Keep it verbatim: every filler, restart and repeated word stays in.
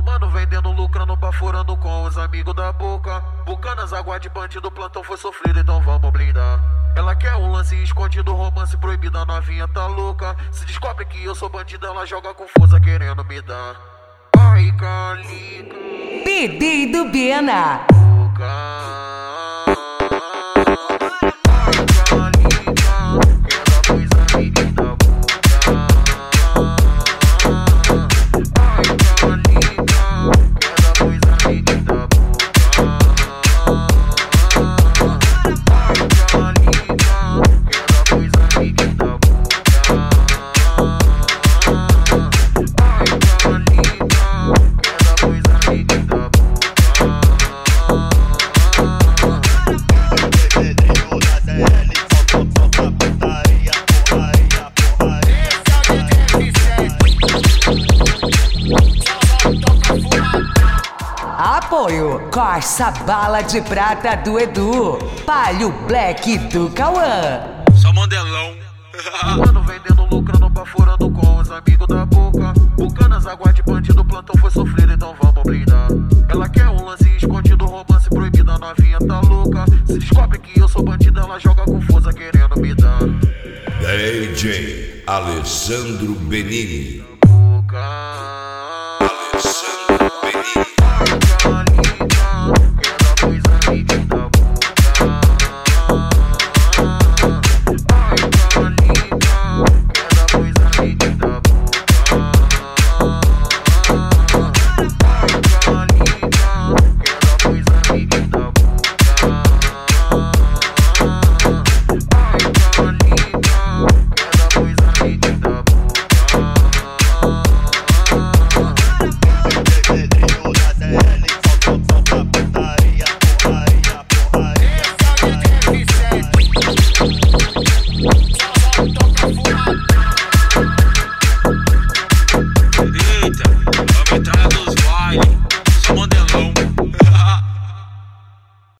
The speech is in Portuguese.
Fumando, vendendo, lucrando, baforando com os amigos da boca. Bucanas, água de bandido, plantão foi sofrido, então vamos blindar. Ela quer um lance escondido, romance proibido, a novinha tá louca. Se descobre que eu sou bandido, ela joga com força querendo me dar. Ai, calica, Pedido Bena. Apoio Corsa Bala de Prata do Edu, Palio Black do Cauã. Só modelão. Mano, vendendo, lucrando, baforando com os amigos da boca. Bucanas, água de bandido, plantão foi sofrido, então vamos blindar. Ela quer um lance escondido, romance proibido, a novinha tá louca. Se descobre que eu sou bandido, ela joga com força querendo me dar. D J Alessandro Benini.